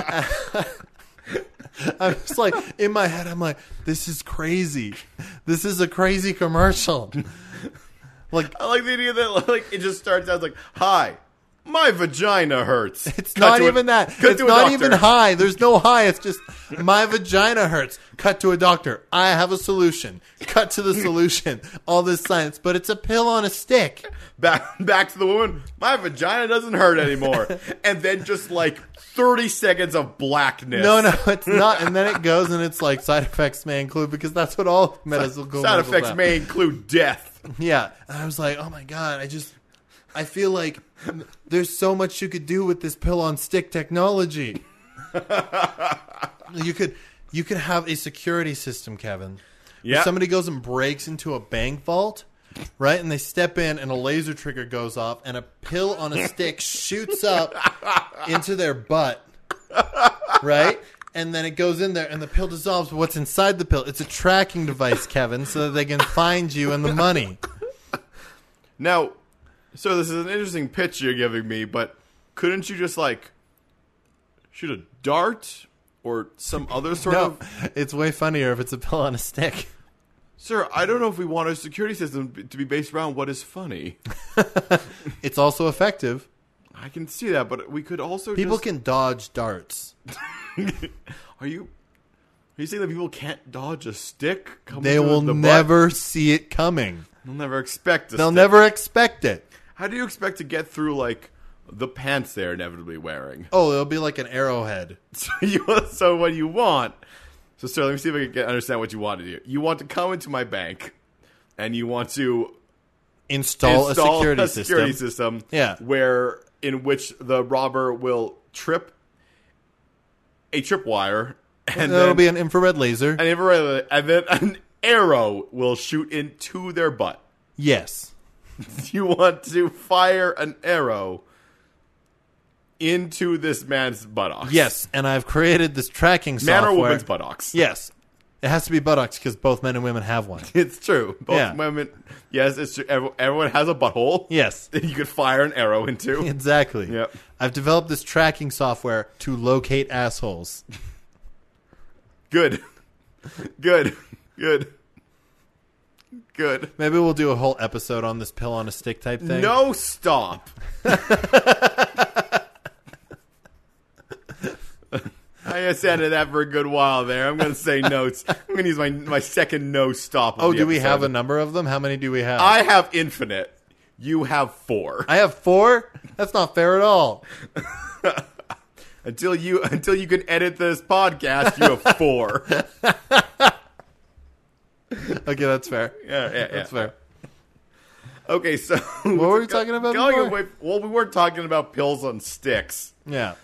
I'm just like, in my head, I'm like, this is crazy. This is a crazy commercial. Like, I like the idea that like it just starts out like, hi, my vagina hurts. It's not even that. It's not even high. There's no high. It's just, my vagina hurts. Cut to a doctor. I have a solution. Cut to the solution. All this science. But it's a pill on a stick. Back to the woman. My vagina doesn't hurt anymore. And then just like 30 seconds of blackness. No, it's not. And then it goes and it's like, side effects may include, because that's what all medical side effects may include death. Yeah. And I was like, oh my God, I feel like there's so much you could do with this pill on stick technology. You could have a security system, Kevin. Yeah. Where somebody goes and breaks into a bank vault, right? And they step in and a laser trigger goes off and a pill on a stick shoots up into their butt. Right? And then it goes in there and the pill dissolves. But what's inside the pill? It's a tracking device, Kevin, so that they can find you and the money. Now, so this is an interesting pitch you're giving me, but couldn't you just like shoot a dart or some other sort of... It's way funnier if it's a pill on a stick. Sir, I don't know if we want our security system to be based around what is funny. It's also effective. I can see that, but we could also People can dodge darts. Are you saying that people can't dodge a stick? They will never see it coming. They'll never expect They'll never expect it. How do you expect to get through, like, the pants they're inevitably wearing? Oh, it'll be like an arrowhead. So what you want... So, sir, let me see if I can understand what you want to do. You want to come into my bank, and you want to... Install a security system. Yeah. In which the robber will trip a tripwire. And it'll be an infrared laser. And then an arrow will shoot into their butt. Yes. You want to fire an arrow into this man's buttocks. Yes, and I've created this tracking software. Man or woman's buttocks. Yes. It has to be buttocks because both men and women have one. It's true. Both women. Yes, it's true. Everyone has a butthole. Yes. That you could fire an arrow into. Exactly. Yep. I've developed this tracking software to locate assholes. Good. Maybe we'll do a whole episode on this pill on a stick type thing. No, stop. I just ended that for a good while there. I'm going to say notes. I'm going to use my second no stop. Oh, do we have a number of them? How many do we have? I have infinite. You have 4. I have 4? That's not fair at all. Until you can edit this podcast, you have 4. Okay, that's fair. Yeah. That's fair. Okay, so... What were we talking about before? Well, we weren't talking about pills on sticks. Yeah.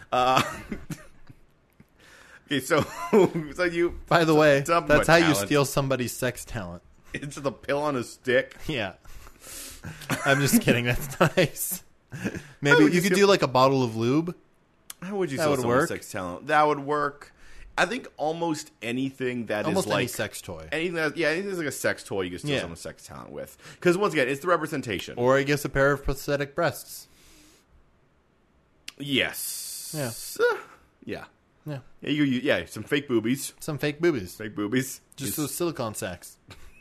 Okay, so you... By the way, that's how you steal somebody's sex talent. It's the pill on a stick? Yeah. I'm just kidding. That's nice. Maybe you could do like a bottle of lube. How would you steal someone's sex talent? That would work. I think almost anything that almost is like... any sex toy. Anything that's like a sex toy you can steal someone's sex talent with. Because once again, it's the representation. Or I guess a pair of prosthetic breasts. Yes. Yeah. Yeah, some fake boobies. Some fake boobies. Fake boobies. Just those silicone sacks.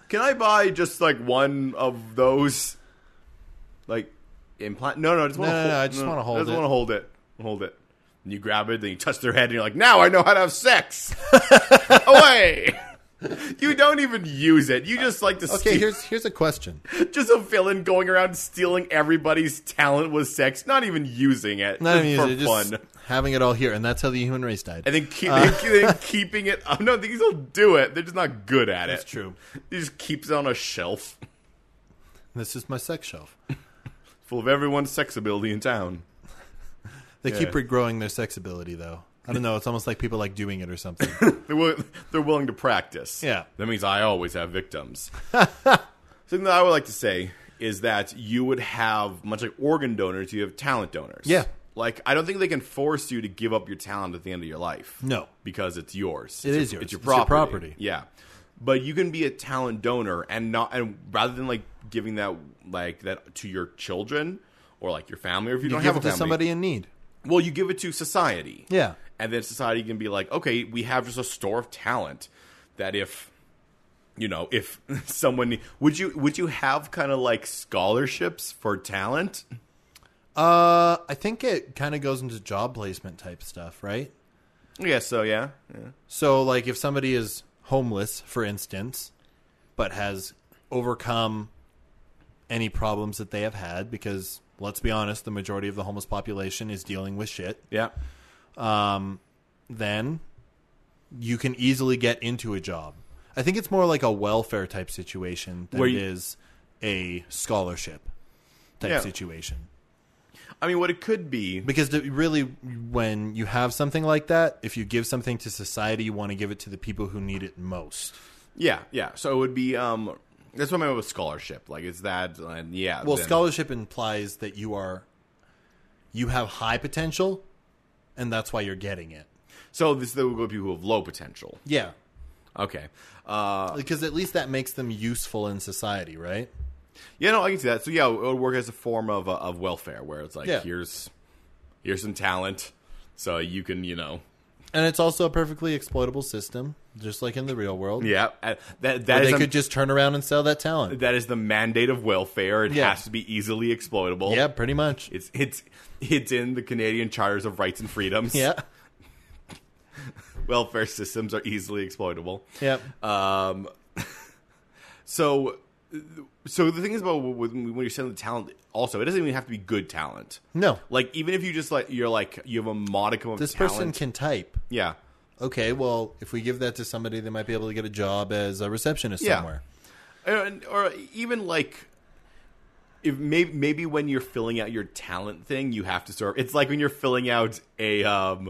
can I buy just like one of those? Like implant? No, I just want to. No, I just want to hold it. I just want to hold it. Hold it. And you grab it, then you touch their head, and you're like, now I know how to have sex. Away. You don't even use it. You just like to. Okay, here's a question. Just a villain going around stealing everybody's talent with sex, not even using it. Not even for using it, fun. just having it all here, and that's how the human race died. And then keeping it. No, these will do it. They're just not good at it. That's true. He just keeps it on a shelf This is my sex shelf. full of everyone's sex ability in town. They Yeah. keep regrowing their sex ability, though. I don't know. It's almost like people like doing it or something. They're willing to practice. Yeah. That means I always have victims. Something that I would like to say is that you would have, much like organ donors, you have talent donors. Yeah. Like, I don't think they can force you to give up your talent at the end of your life. No. Because it's yours. It is yours. It's your It's your property. property. Yeah. But you can be a talent donor and rather than like giving that to your children or like your family, or if you don't give have it a to family, somebody in need. well, you give it to society. Yeah. And then society can be like, okay, we have just a store of talent that if someone would you have kind of like scholarships for talent? I think it kind of goes into job placement type stuff, right? Yeah, so yeah. So, like, if somebody is homeless, for instance, but has overcome any problems that they have had, because, let's be honest, the majority of the homeless population is dealing with shit, Yeah. then you can easily get into a job. I think it's more like a welfare type situation than Where it you- is a scholarship type Yeah. situation. I mean, what it could be. Because really, when you have something like that, if you give something to society, you want to give it to the people who need it most. Yeah. So it would be that's what I meant with scholarship. Like, it's that yeah. Well, then- scholarship implies that you have high potential, and that's why you're getting it. So this would go to people who have low potential. Yeah. Okay. Because at least that makes them useful in society, right? Yeah, no, I can see that. So yeah, it would work as a form of welfare, where it's like, Yeah. here's some talent, so you can, And it's also a perfectly exploitable system, just like in the real world. yeah. That Where is they could just turn around and sell that talent. that is the mandate of welfare. It Yeah. has to be easily exploitable. Yeah, pretty much. It's in the Canadian Charters of Rights and Freedoms. Yeah. Welfare systems are easily exploitable. Yep. So the thing is about when you're selling the talent, also, it doesn't even have to be good talent. No. Like, even if you just you have a modicum of This talent. person can type. Yeah. Okay, well, if we give that to somebody, they might be able to get a job as a receptionist Yeah. somewhere. Or even like, if maybe when you're filling out your talent thing, you have to sort of, it's like when you're filling out a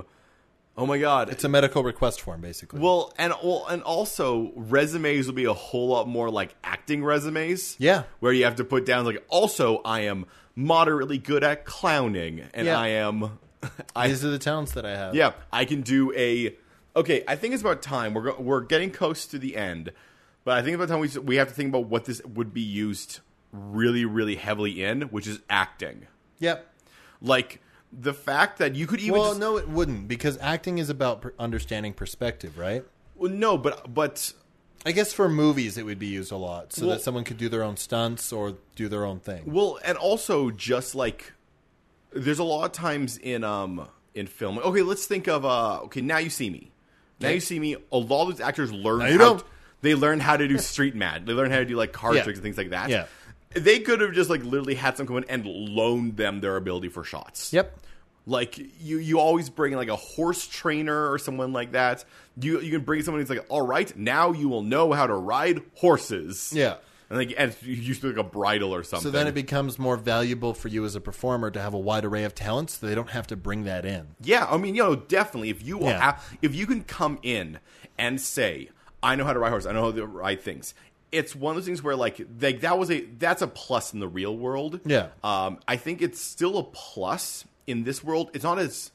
oh my god, It's a medical request form, basically. and also resumes will be a whole lot more like acting resumes. Yeah. Where you have to put down like, also I am moderately good at clowning, and Yeah. I am These are the talents that I have. yeah, I can do a. Okay, I think it's about time. We're getting close to the end, but I think it's about time we have to think about what this would be used really, really heavily in, which is acting. Yep. Like the fact that you could even Well, no, it wouldn't, because acting is about understanding perspective, right? well, no, but I guess for movies it would be used a lot, so Well- that someone could do their own stunts or do their own thing. well, and also just like there's a lot of times in film. Okay, let's think of okay, Now You See Me. Now Okay. You See Me. A lot of these actors learn. Now You Don't. They learn how to do street mad. They learn how to do like card Yeah. tricks and things like that. Yeah. They could have just like literally had someone come in and loaned them their ability for shots. Yep. Like you always bring like a horse trainer or someone like that. You can bring someone who's like, all right, now you will know how to ride horses. Yeah. And you use like a bridle or something. So then it becomes more valuable for you as a performer to have a wide array of talents, so they don't have to bring that in. Yeah, I mean, definitely. If you Yeah. if you can come in and say, I know how to ride horses, I know how to ride things. It's one of those things where that's a plus in the real world. Yeah. I think it's still a plus in this world. It's not as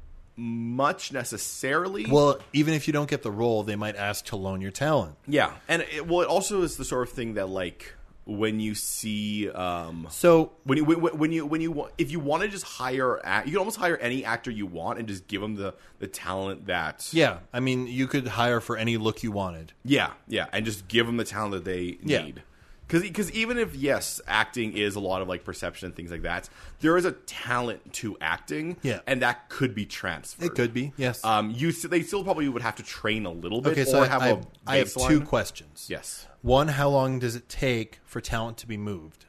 much necessarily. Well, even if you don't get the role, they might ask to loan your talent. Yeah, and it also is the sort of thing that like when you see So when you if you want to just hire you can almost hire any actor you want and just give them the talent that yeah, I mean, you could hire for any look you wanted. yeah and just give them the talent that they Yeah. need. Because even if, yes, acting is a lot of, like, perception and things like that, there is a talent to acting, Yeah. and that could be transferred. It could be, yes. They still probably would have to train a little bit Okay, so or have a I have baseline. two questions. Yes. One, how long does it take for talent to be moved?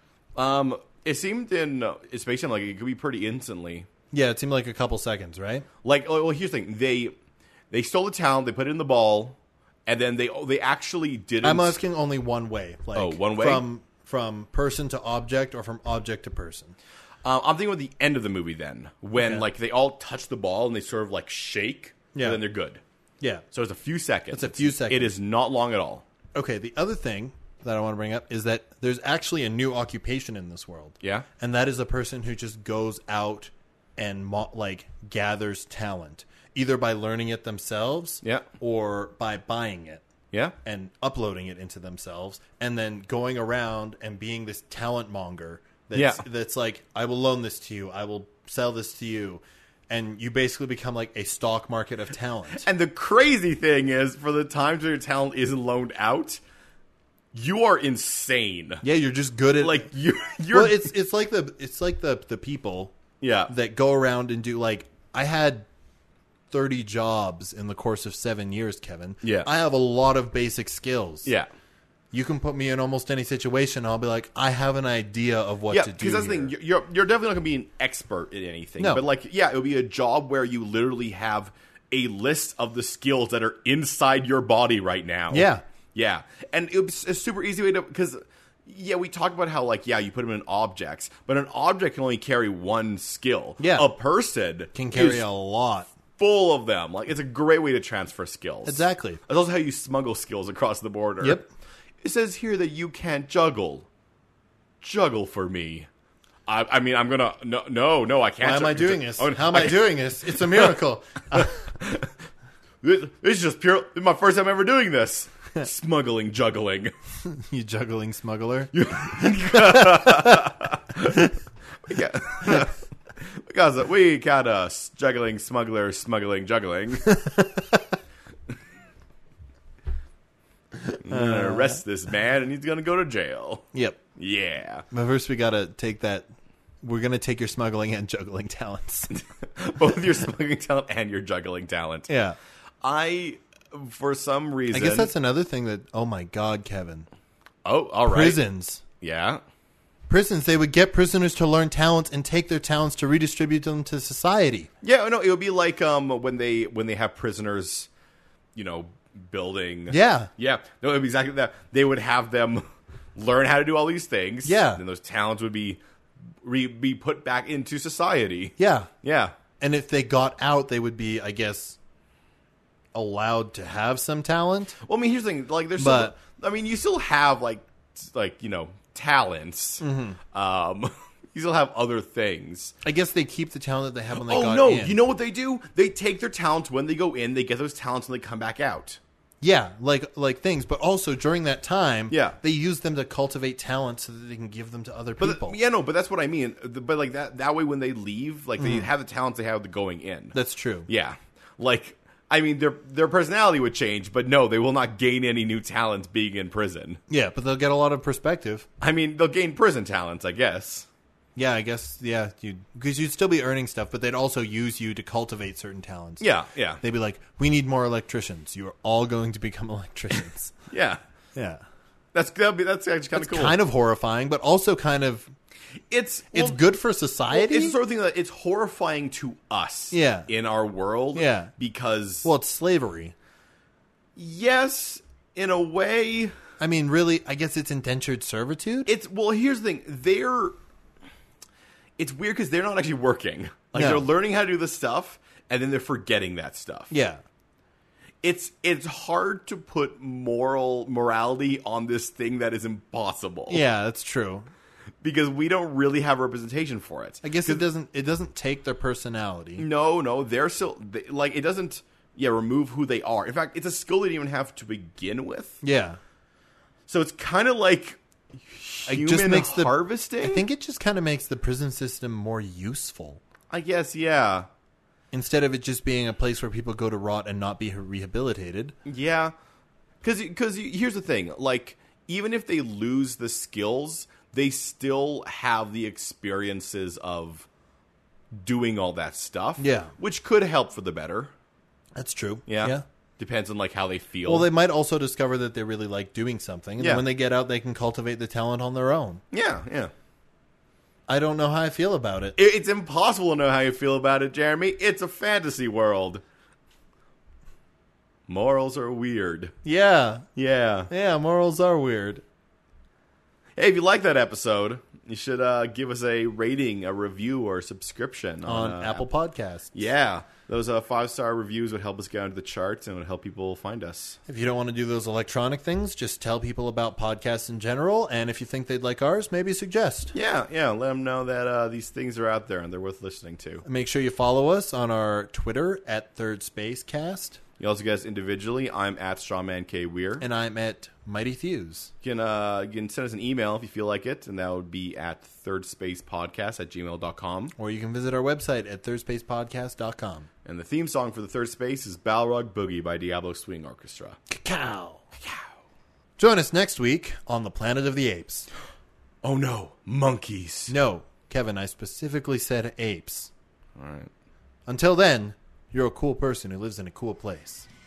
It seemed in Space Jam, like, it could be pretty instantly. Yeah, it seemed like a couple seconds, right? Like, well, here's the thing. They stole the talent, they put it in the ball, and then they actually didn't... I'm asking only one way. Like, one way? From person to object or from object to person. I'm thinking about the end of the movie then, when, Okay. like, they all touch the ball and they sort of, like, shake, Yeah. and then they're good. Yeah. So it's a few seconds. It's a few seconds. It is not long at all. Okay, the other thing that I want to bring up is that there's actually a new occupation in this world. Yeah? And that is a person who just goes out and gathers talent, either by learning it themselves Yeah. or by buying it Yeah? and uploading it into themselves and then going around and being this talent monger that's like, I will loan this to you, I will sell this to you. And you basically become like a stock market of talent. And the crazy thing is, for the times where your talent isn't loaned out, you are insane. Yeah, you're just good at Like, you're well, it's like the people yeah. that go around and do, like, I had 30 jobs in the course of 7 years, Kevin. Yeah. I have a lot of basic skills. Yeah. You can put me in almost any situation. I'll be like, I have an idea of what Yeah, to do. because that's the thing. here. You're definitely not going to be an expert in anything. No. But, like, yeah, it would be a job where you literally have a list of the skills that are inside your body right now. Yeah. Yeah. And it was a super easy way to... Because, yeah, we talked about how, like, yeah, you put them in objects. But an object can only carry one skill. Yeah. A person Can carry is a lot. full of them. Like, it's a great way to transfer skills. Exactly. That's also how you smuggle skills across the border. Yep. It says here that you can't juggle. Juggle for me. I mean, I'm gonna... No, I can't. Why am I doing this? Oh, How am I doing this? It's a miracle. This is just pure... This is my first time ever doing this. Smuggling, juggling. You juggling smuggler. Because we got a juggling smuggler, smuggling, juggling. I'm gonna arrest this man and he's gonna go to jail. Yep. Yeah. But first we got to take that. We're going to take your smuggling and juggling talents. Both your smuggling talent and your juggling talent. Yeah. For some reason... I guess that's another thing that, oh my God, Kevin. Oh, all right. Prisons. Yeah. Prisons, they would get prisoners to learn talents and take their talents to redistribute them to society. Yeah, no, it would be like when they have prisoners, building. Yeah. Yeah. No, it would be exactly that. They would have them learn how to do all these things. Yeah. And those talents would be put back into society. Yeah. Yeah. And if they got out, they would be, I guess, allowed to have some talent. Well, I mean, here's the thing. Like, there's But- still, I mean, you still have talents. Mm-hmm. You still have other things. I guess they keep the talent that they have when they Oh got no! in. You know what they do? They take their talents when they go in. They get those talents when they come back out. Yeah, like things. But also, during that time, Yeah. they use them to cultivate talent so that they can give them to other But people. but that's what I mean. But like that way, when they leave, like they have the talents they have going in. That's true. Yeah, like I mean, their personality would change, but no, they will not gain any new talents being in prison. Yeah, but they'll get a lot of perspective. I mean, they'll gain prison talents, I guess. Yeah, I guess, yeah, because you'd still be earning stuff, but they'd also use you to cultivate certain talents. Yeah, yeah, They'd be like, we need more electricians. You are all going to become electricians. yeah. Yeah. That's actually kind of It's cool. kind of horrifying, but also kind of, it's good for society. It's the sort of thing that it's horrifying to us. Yeah. In our world. Yeah. Because well, it's slavery. yes, in a way. I mean, really, I guess it's indentured servitude. Here's the thing. It's weird because they're not actually working. Like No. they're learning how to do the stuff, and then they're forgetting that stuff. Yeah. It's hard to put morality on this thing that is impossible. Yeah, that's true. Because we don't really have representation for it. I guess it doesn't take their personality. No, they're still like it doesn't. Yeah, remove who they are. In fact, it's a skill they didn't even have to begin with. Yeah. So it's kind of like human harvesting? I think it just kind of makes the prison system more useful. I guess, yeah. Instead of it just being a place where people go to rot and not be rehabilitated. Yeah. Because here's the thing. Like, even if they lose the skills, they still have the experiences of doing all that stuff. Yeah. Which could help for the better. That's true. Yeah. Depends on, like, how they feel. Well, they might also discover that they really like doing something. And Yeah. then when they get out, they can cultivate the talent on their own. Yeah. I don't know how I feel about it. It's impossible to know how you feel about it, Jeremy. It's a fantasy world. Morals are weird. Yeah. Yeah. Yeah, morals are weird. Hey, if you like that episode, you should give us a rating, a review, or a subscription On Apple Podcasts. Yeah. Those 5-star reviews would help us get onto the charts and would help people find us. If you don't want to do those electronic things, just tell people about podcasts in general. And if you think they'd like ours, maybe suggest. Yeah. Let them know that these things are out there and they're worth listening to. Make sure you follow us on our Twitter at Third Space Cast. You also get us individually. I'm at StrawmanKWeir. And I'm at Mighty Thews. You can send us an email if you feel like it, and that would be at thirdspacepodcast@gmail.com. Or you can visit our website at thirdspacepodcast.com. And the theme song for the Third Space is Balrog Boogie by Diablo Swing Orchestra. Cacao. Join us next week on the Planet of the Apes. Oh no, monkeys. No, Kevin, I specifically said apes. All right. Until then, you're a cool person who lives in a cool place.